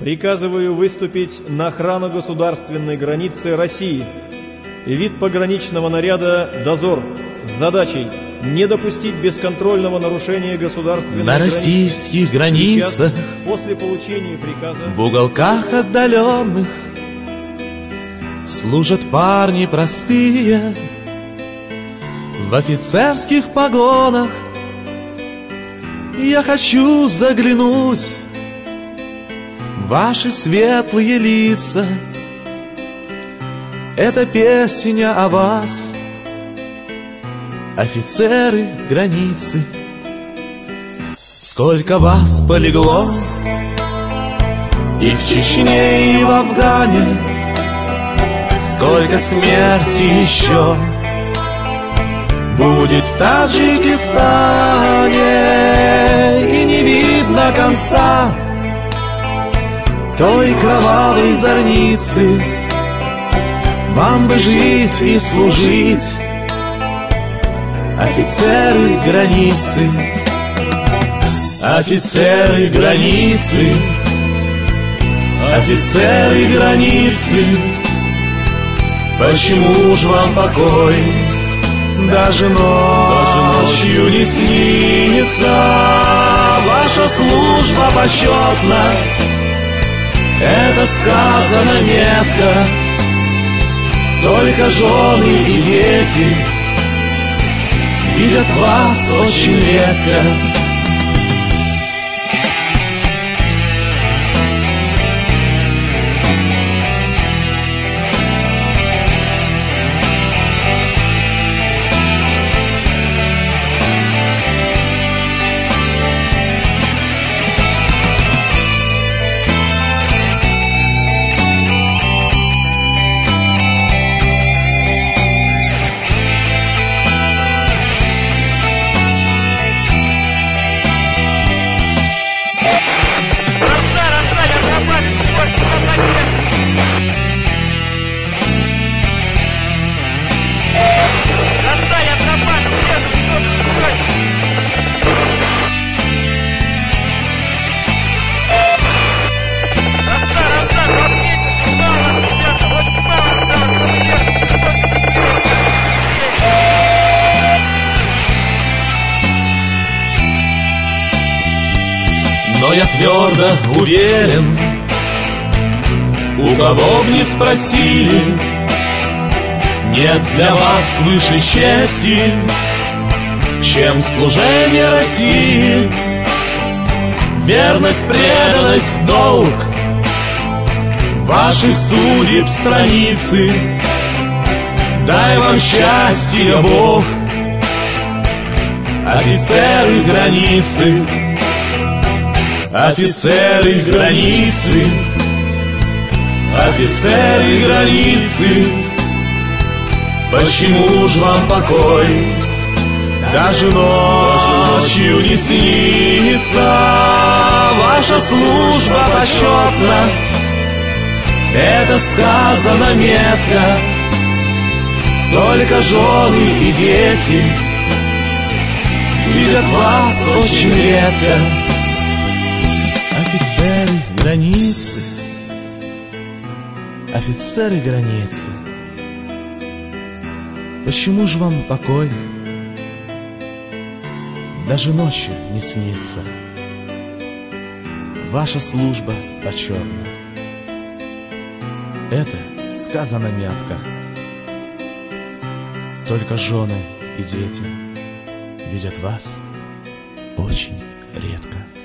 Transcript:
приказываю выступить на охрану государственной границы России и вид пограничного наряда «Дозор» с задачей не допустить бесконтрольного нарушения государственной на границы. российских границах, после получения приказа, в уголках отдаленных служат парни простые, в офицерских погонах. Я хочу заглянуть в ваши светлые лица. Это песня о вас, офицеры границы. Сколько вас полегло и в Чечне, и в Афгане, сколько смерти еще будет в Таджикистане, и не видно конца той кровавой зорницы. Вам бы жить и служить, офицеры границы. Офицеры границы, офицеры границы, почему ж вам покой даже ночью не снится? Ваша служба почетна, это сказано метко. Только жены и дети видят вас очень редко. Но я твердо уверен, у кого б ни спросили, нет для вас выше чести, чем служение России. Верность, преданность, долг ваших судеб страницы. Дай вам счастье, Бог, офицеры границы. Офицеры границы, офицеры границы, почему ж вам покой даже ночью не снится? Ваша служба почетна, это сказано метко. Только жены и дети видят вас очень редко. Офицеры границы, офицеры границы, почему ж вам покой даже ночью не снится? Ваша служба почетна, это сказано мягко. Только жены и дети видят вас очень редко.